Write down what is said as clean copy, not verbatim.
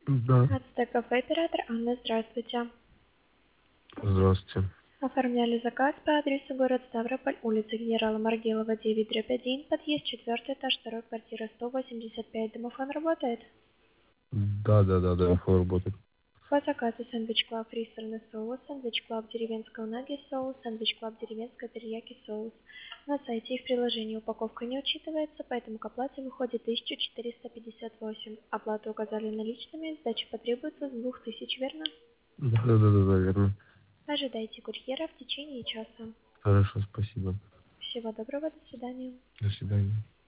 Да. Ацтек кафе, оператор Анна, здравствуйте. Здравствуйте. Оформляли заказ по адресу город Ставрополь, улица генерала Маргелова, 9/1, подъезд 4, этаж 2, квартира 185. Домофон работает? Да, фон работает. По заказу сэндвич клаб фристерный соус, сэндвич клаб деревенская унаги соус, сэндвич клаб деревенская терияки соус. На сайте и в приложении упаковка не учитывается, поэтому к оплате выходит 1458. Оплату указали наличными, сдача потребуется с 2000, верно? Да, верно. Ожидайте курьера в течение часа. Хорошо, спасибо. Всего доброго, до свидания. До свидания.